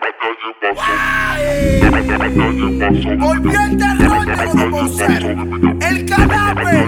Volvió el terror de los Bowser. El cadáver.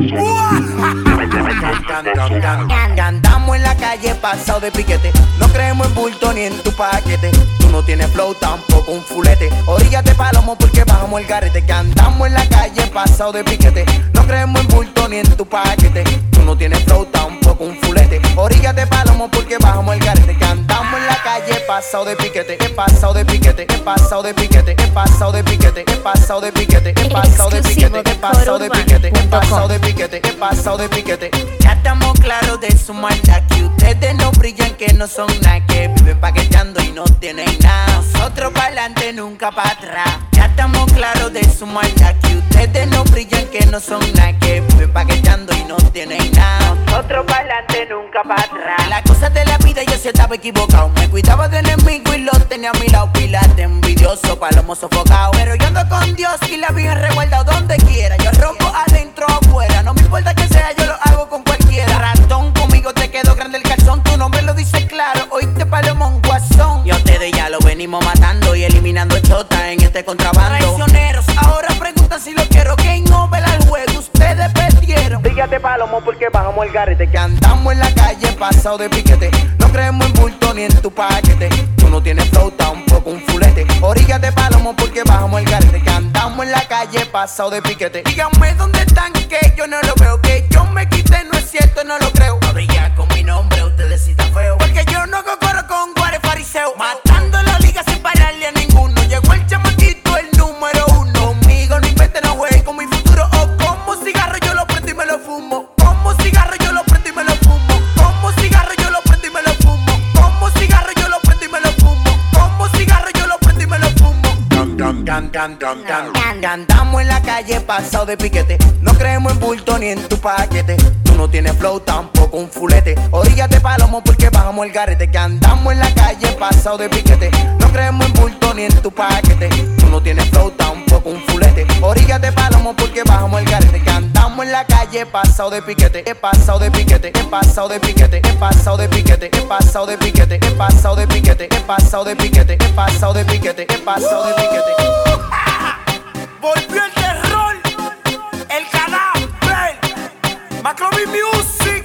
Andamos en la calle pasado de piquete. No creemos en bulto ni en tu paquete. Tú no tienes flow, tampoco un fulete. Oríllate palomo porque bajamos el garete. Que andamos en la calle pasado de piquete. No creemos en bulto ni en tu paquete. Tú no tienes flow, tampoco un fulete. Oríllate palomo porque bajamos el garete. Que andamos en la calle pasado de piquete. He pasado de piquete, he pasado de piquete, he pasado de piquete, he pasado de piquete, he pasado de piquete, he pasado de piquete, he pasado de piquete, he pasado de piquete. Ya estamos claros de su maldad, que ustedes no brillan, que no son nada, que viven paqueteando y no tienen nada. Nosotros pa'lante, nunca para atrás. Ya estamos claros de su maldad, que ustedes no brillan, que no son nada, que viven paqueteando y no tienen nada. Nosotros pa'lante, nunca para atrás. La cosa de la vida yo sí estaba equivocado. Me cuidaba de enemigo y lo tenía a mi lado. Pilas de envidioso, palomo sofocado. Pero yo ando con Dios y la Virgen resguardado donde quiera. Yo rompo adentro o afuera. No me importa que sea, yo lo hago con cualquiera. Ratón, conmigo te quedó grande el calzón. Tu nombre lo dice claro, oíste palomo un guasón. Y a ustedes ya lo venimos matando y eliminando chota en este contrabando. Traicioneros, ahora preguntan si lo quiero. Game over al juego, ustedes perdieron. Dígate palomo porque bajamos el garete. Que andamos en la calle pasado de piquete. No creemos en bulto ni en tu paquete. Tú no tienes flow, tampoco un fulete. Oríllate palomo porque bajamos el garete. Que andamos en la calle pasado de piquete. Díganme dónde están que yo no lo veo. Que yo me quité, no es cierto, no lo creo. No brilla con mi nombre, ustedes sí están feos. Porque yo no corro con guares fariseos. Matando la liga sin pararle a ninguno. Llegó el chamaquito, el número uno. Conmigo no inventen, no jueguen con mi futuro. O como cigarro yo lo prendo y me lo fumo. Como cigarro yo lo prendo y me lo fumo. Como cigarro yo lo prendo y me lo fumo. Como cigarro yo lo prendo y me lo fumo. Como cigarro yo lo prendo y me lo fumo. Andamos en la calle pasado de piquete. No creemos en bulto ni en tu paquete. Tú no tienes flow, tampoco un fulete. Oríllate palomo porque bajamos el garete. Que andamos en la calle pasado de piquete. No creemos en bulto ni en tu paquete. Tú no tienes flow, tampoco un fulete. Oríllate palomo porque bajamos el garete. Que andamos en la calle pasado de piquete. He pasado de piquete, he pasado de piquete, he pasado de piquete, he pasado de piquete, he pasado de piquete, he pasado de piquete, he pasado de piquete, he pasado de piquete. Volvió el terror. El cadáver. Macrobi Music.